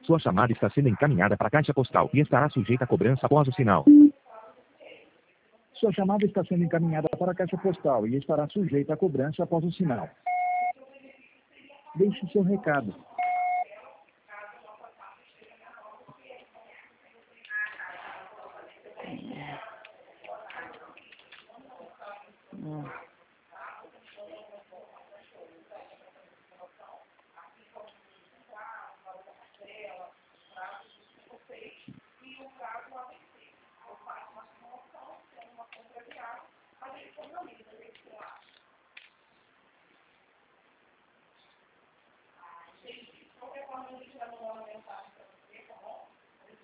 Sua chamada está sendo encaminhada para a caixa postal e estará sujeita a cobrança após o sinal. Sua chamada está sendo encaminhada para a caixa postal e estará sujeita a cobrança após o sinal. Deixe seu recado.